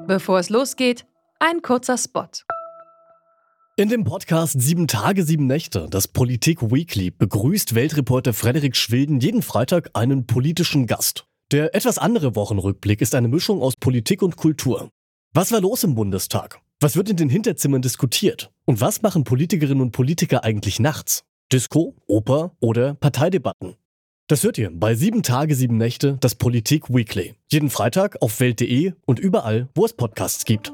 Bevor es losgeht, ein kurzer Spot. In dem Podcast 7 Tage, 7 Nächte, das Politik-Weekly, begrüßt Weltreporter Frederik Schwilden jeden Freitag einen politischen Gast. Der etwas andere Wochenrückblick ist eine Mischung aus Politik und Kultur. Was war los im Bundestag? Was wird in den Hinterzimmern diskutiert? Und was machen Politikerinnen und Politiker eigentlich nachts? Disco, Oper oder Parteidebatten? Das hört ihr bei 7 Tage, 7 Nächte, das Politik-Weekly. Jeden Freitag auf Welt.de und überall, wo es Podcasts gibt.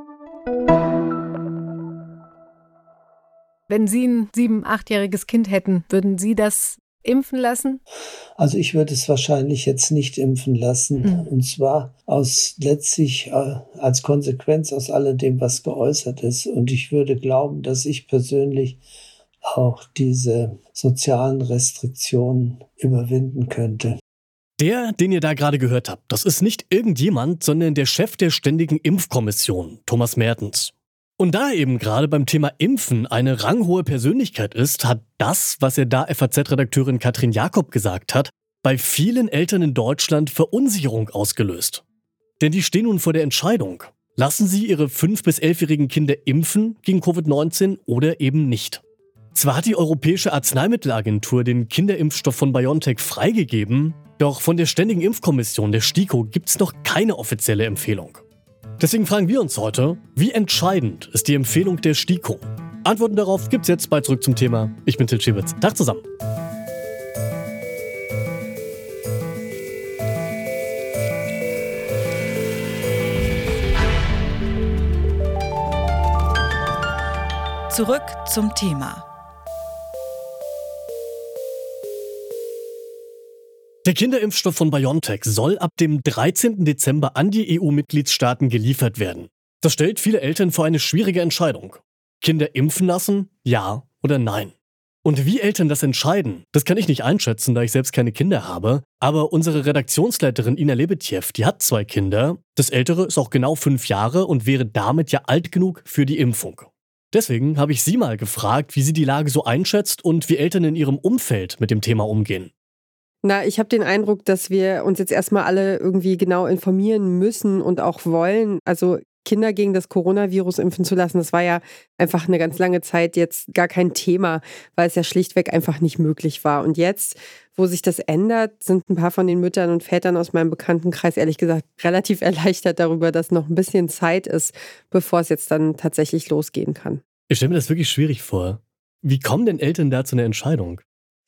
Wenn Sie ein 7-, 8-jähriges Kind hätten, würden Sie das impfen lassen? Also ich würde es wahrscheinlich jetzt nicht impfen lassen. Und zwar letztlich als Konsequenz aus alledem, was geäußert ist. Und ich würde glauben, dass ich persönlich auch diese sozialen Restriktionen überwinden könnte. Der, den ihr da gerade gehört habt, das ist nicht irgendjemand, sondern der Chef der Ständigen Impfkommission, Thomas Mertens. Und da er eben gerade beim Thema Impfen eine ranghohe Persönlichkeit ist, hat das, was er da FAZ-Redakteurin Katrin Jakob gesagt hat, bei vielen Eltern in Deutschland Verunsicherung ausgelöst. Denn die stehen nun vor der Entscheidung. Lassen sie ihre 5- bis 11-jährigen Kinder impfen gegen Covid-19 oder eben nicht? Zwar hat die Europäische Arzneimittelagentur den Kinderimpfstoff von BioNTech freigegeben, doch von der Ständigen Impfkommission, der STIKO, gibt's noch keine offizielle Empfehlung. Deswegen fragen wir uns heute, wie entscheidend ist die Empfehlung der STIKO? Antworten darauf gibt's jetzt bei Zurück zum Thema. Ich bin Til Schibitz. Tag zusammen. Zurück zum Thema. Der Kinderimpfstoff von BioNTech soll ab dem 13. Dezember an die EU-Mitgliedstaaten geliefert werden. Das stellt viele Eltern vor eine schwierige Entscheidung. Kinder impfen lassen, ja oder nein? Und wie Eltern das entscheiden, das kann ich nicht einschätzen, da ich selbst keine Kinder habe. Aber unsere Redaktionsleiterin Ina Lebetjew, die hat 2 Kinder. Das ältere ist auch genau 5 Jahre und wäre damit ja alt genug für die Impfung. Deswegen habe ich sie mal gefragt, wie sie die Lage so einschätzt und wie Eltern in ihrem Umfeld mit dem Thema umgehen. Na, ich habe den Eindruck, dass wir uns jetzt erstmal alle irgendwie genau informieren müssen und auch wollen. Also Kinder gegen das Coronavirus impfen zu lassen, das war ja einfach eine ganz lange Zeit jetzt gar kein Thema, weil es ja schlichtweg einfach nicht möglich war. Und jetzt, wo sich das ändert, sind ein paar von den Müttern und Vätern aus meinem Bekanntenkreis ehrlich gesagt relativ erleichtert darüber, dass noch ein bisschen Zeit ist, bevor es jetzt dann tatsächlich losgehen kann. Ich stelle mir das wirklich schwierig vor. Wie kommen denn Eltern da zu einer Entscheidung?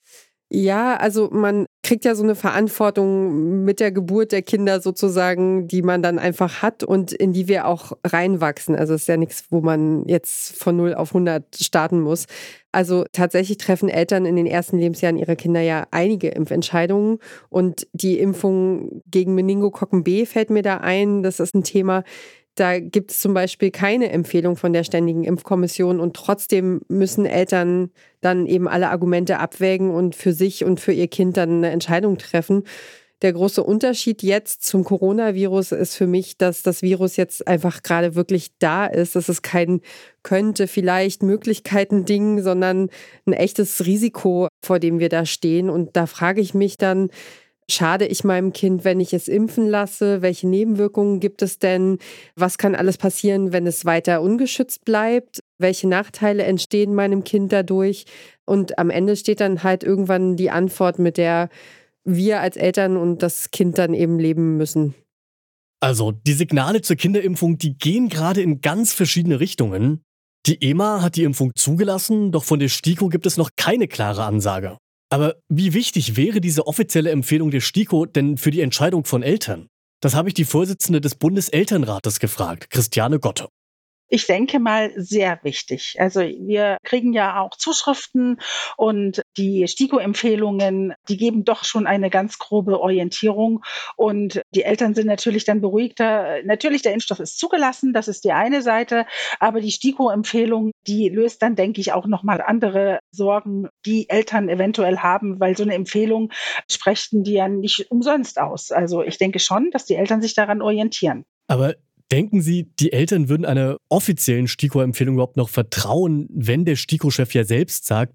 Ja, also man kriegt ja so eine Verantwortung mit der Geburt der Kinder sozusagen, die man dann einfach hat und in die wir auch reinwachsen. Also es ist ja nichts, wo man jetzt von 0 auf 100 starten muss. Also tatsächlich treffen Eltern in den ersten Lebensjahren ihrer Kinder ja einige Impfentscheidungen und die Impfung gegen Meningokokken B fällt mir da ein. Das ist ein Thema. Da gibt es zum Beispiel keine Empfehlung von der Ständigen Impfkommission und trotzdem müssen Eltern dann eben alle Argumente abwägen und für sich und für ihr Kind dann eine Entscheidung treffen. Der große Unterschied jetzt zum Coronavirus ist für mich, dass das Virus jetzt einfach gerade wirklich da ist. Das ist kein könnte, vielleicht Möglichkeiten-Ding, sondern ein echtes Risiko, vor dem wir da stehen. Und da frage ich mich dann, schade ich meinem Kind, wenn ich es impfen lasse? Welche Nebenwirkungen gibt es denn? Was kann alles passieren, wenn es weiter ungeschützt bleibt? Welche Nachteile entstehen meinem Kind dadurch? Und am Ende steht dann halt irgendwann die Antwort, mit der wir als Eltern und das Kind dann eben leben müssen. Also, die Signale zur Kinderimpfung, die gehen gerade in ganz verschiedene Richtungen. Die EMA hat die Impfung zugelassen, doch von der STIKO gibt es noch keine klare Ansage. Aber wie wichtig wäre diese offizielle Empfehlung der STIKO denn für die Entscheidung von Eltern? Das habe ich die Vorsitzende des Bundeselternrates gefragt, Christiane Gotte. Ich denke mal, sehr wichtig. Also wir kriegen ja auch Zuschriften und die STIKO-Empfehlungen, die geben doch schon eine ganz grobe Orientierung und die Eltern sind natürlich dann beruhigter. Natürlich, der Impfstoff ist zugelassen, das ist die eine Seite, aber die STIKO-Empfehlung, die löst dann, denke ich, auch nochmal andere Sorgen, die Eltern eventuell haben, weil so eine Empfehlung sprechen die ja nicht umsonst aus. Also ich denke schon, dass die Eltern sich daran orientieren. Aber denken Sie, die Eltern würden einer offiziellen STIKO-Empfehlung überhaupt noch vertrauen, wenn der STIKO-Chef ja selbst sagt, dass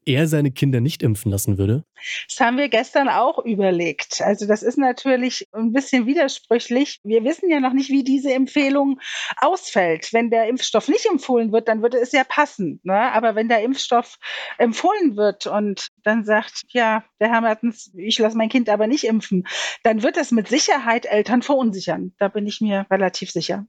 er seine Kinder nicht impfen lassen würde? Das haben wir gestern auch überlegt. Also das ist natürlich ein bisschen widersprüchlich. Wir wissen ja noch nicht, wie diese Empfehlung ausfällt. Wenn der Impfstoff nicht empfohlen wird, dann würde es ja passen, ne? Aber wenn der Impfstoff empfohlen wird und dann sagt, ja, der Herr Mertens, ich lasse mein Kind aber nicht impfen, dann wird das mit Sicherheit Eltern verunsichern. Da bin ich mir relativ sicher.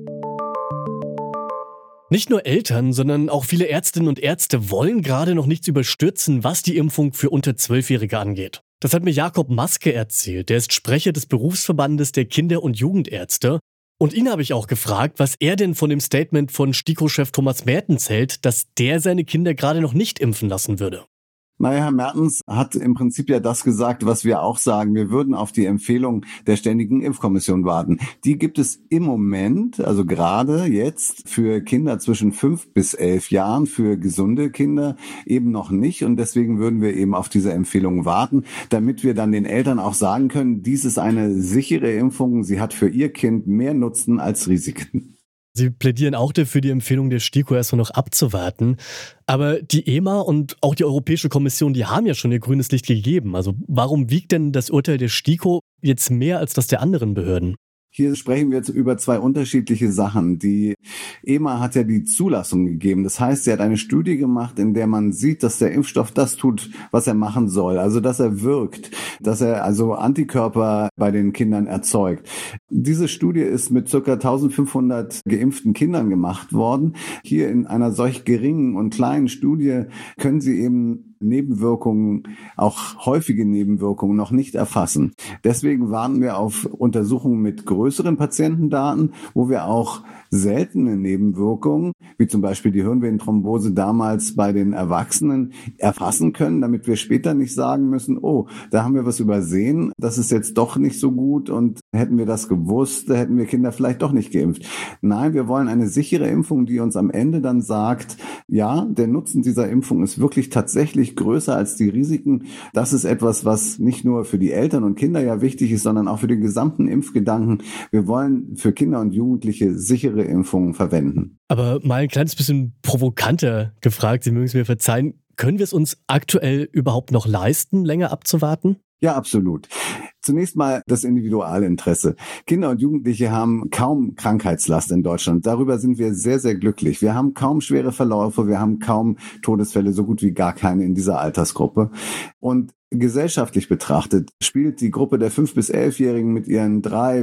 Nicht nur Eltern, sondern auch viele Ärztinnen und Ärzte wollen gerade noch nichts überstürzen, was die Impfung für unter 12-Jährige angeht. Das hat mir Jakob Maske erzählt. Der ist Sprecher des Berufsverbandes der Kinder- und Jugendärzte. Und ihn habe ich auch gefragt, was er denn von dem Statement von STIKO-Chef Thomas Mertens hält, dass der seine Kinder gerade noch nicht impfen lassen würde. Naja, Herr Mertens hat im Prinzip ja das gesagt, was wir auch sagen. Wir würden auf die Empfehlung der Ständigen Impfkommission warten. Die gibt es im Moment, also gerade jetzt, für Kinder zwischen 5 bis 11 Jahren, für gesunde Kinder eben noch nicht. Und deswegen würden wir eben auf diese Empfehlung warten, damit wir dann den Eltern auch sagen können, dies ist eine sichere Impfung. Sie hat für ihr Kind mehr Nutzen als Risiken. Sie plädieren auch dafür, die Empfehlung der STIKO erstmal noch abzuwarten. Aber die EMA und auch die Europäische Kommission, die haben ja schon ihr grünes Licht gegeben. Also warum wiegt denn das Urteil der STIKO jetzt mehr als das der anderen Behörden? Hier sprechen wir jetzt über zwei unterschiedliche Sachen. Die EMA hat ja die Zulassung gegeben. Das heißt, sie hat eine Studie gemacht, in der man sieht, dass der Impfstoff das tut, was er machen soll. Also, dass er wirkt, dass er also Antikörper bei den Kindern erzeugt. Diese Studie ist mit ca. 1500 geimpften Kindern gemacht worden. Hier in einer solch geringen und kleinen Studie können sie eben Nebenwirkungen, auch häufige Nebenwirkungen, noch nicht erfassen. Deswegen warten wir auf Untersuchungen mit größeren Patientendaten, wo wir auch seltene Nebenwirkungen, wie zum Beispiel die Hirnvenenthrombose damals bei den Erwachsenen, erfassen können, damit wir später nicht sagen müssen, oh, da haben wir was übersehen, das ist jetzt doch nicht so gut und hätten wir das gewusst, da hätten wir Kinder vielleicht doch nicht geimpft. Nein, wir wollen eine sichere Impfung, die uns am Ende dann sagt, ja, der Nutzen dieser Impfung ist wirklich tatsächlich größer als die Risiken. Das ist etwas, was nicht nur für die Eltern und Kinder ja wichtig ist, sondern auch für den gesamten Impfgedanken. Wir wollen für Kinder und Jugendliche sichere Impfungen verwenden. Aber mal ein kleines bisschen provokanter gefragt, Sie mögen es mir verzeihen, können wir es uns aktuell überhaupt noch leisten, länger abzuwarten? Ja, absolut. Zunächst mal das Individualinteresse. Kinder und Jugendliche haben kaum Krankheitslast in Deutschland. Darüber sind wir sehr, sehr glücklich. Wir haben kaum schwere Verläufe, wir haben kaum Todesfälle, so gut wie gar keine in dieser Altersgruppe. Und gesellschaftlich betrachtet spielt die Gruppe der 5- bis 11-Jährigen mit ihren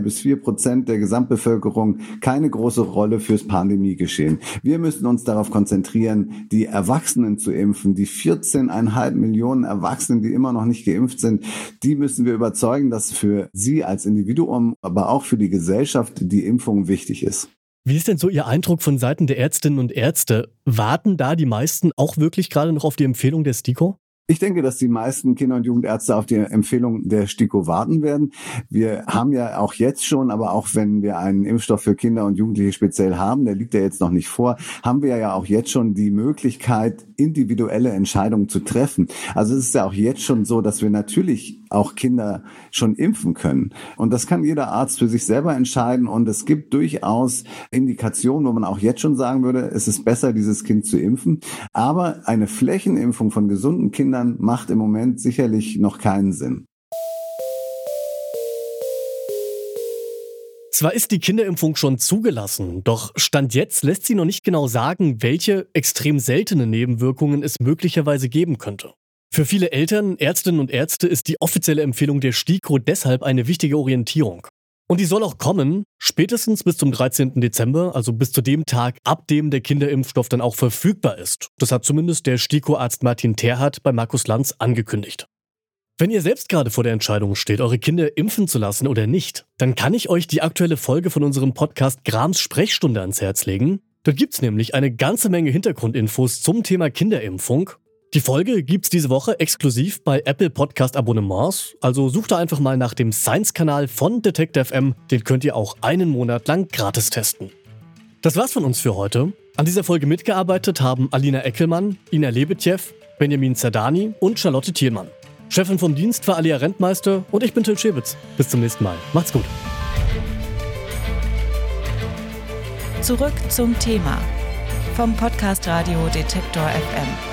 3-4% der Gesamtbevölkerung keine große Rolle fürs Pandemiegeschehen. Wir müssen uns darauf konzentrieren, die Erwachsenen zu impfen, die 14,5 Millionen Erwachsenen, die immer noch nicht geimpft sind, die müssen wir überzeugen, dass für sie als Individuum, aber auch für die Gesellschaft die Impfung wichtig ist. Wie ist denn so Ihr Eindruck von Seiten der Ärztinnen und Ärzte? Warten da die meisten auch wirklich gerade noch auf die Empfehlung der STIKO? Ich denke, dass die meisten Kinder- und Jugendärzte auf die Empfehlung der STIKO warten werden. Wir haben ja auch jetzt schon, aber auch wenn wir einen Impfstoff für Kinder und Jugendliche speziell haben, der liegt ja jetzt noch nicht vor, haben wir ja auch jetzt schon die Möglichkeit, individuelle Entscheidungen zu treffen. Also es ist ja auch jetzt schon so, dass wir natürlich auch Kinder schon impfen können. Und das kann jeder Arzt für sich selber entscheiden. Und es gibt durchaus Indikationen, wo man auch jetzt schon sagen würde, es ist besser, dieses Kind zu impfen. Aber eine Flächenimpfung von gesunden Kindern macht im Moment sicherlich noch keinen Sinn. Zwar ist die Kinderimpfung schon zugelassen, doch Stand jetzt lässt sie noch nicht genau sagen, welche extrem seltene Nebenwirkungen es möglicherweise geben könnte. Für viele Eltern, Ärztinnen und Ärzte ist die offizielle Empfehlung der STIKO deshalb eine wichtige Orientierung. Und die soll auch kommen, spätestens bis zum 13. Dezember, also bis zu dem Tag, ab dem der Kinderimpfstoff dann auch verfügbar ist. Das hat zumindest der STIKO-Arzt Martin Terhardt bei Markus Lanz angekündigt. Wenn ihr selbst gerade vor der Entscheidung steht, eure Kinder impfen zu lassen oder nicht, dann kann ich euch die aktuelle Folge von unserem Podcast Grams Sprechstunde ans Herz legen. Dort gibt's nämlich eine ganze Menge Hintergrundinfos zum Thema Kinderimpfung. Die Folge gibt's diese Woche exklusiv bei Apple Podcast Abonnements, also sucht da einfach mal nach dem Science-Kanal von Detektor FM, den könnt ihr auch einen Monat lang gratis testen. Das war's von uns für heute. An dieser Folge mitgearbeitet haben Alina Eckelmann, Ina Lebetjew, Benjamin Zerdani und Charlotte Thielmann. Chefin vom Dienst war Alia Rentmeister und ich bin Till Schäbitz. Bis zum nächsten Mal. Macht's gut. Zurück zum Thema vom Podcast Radio Detektor FM.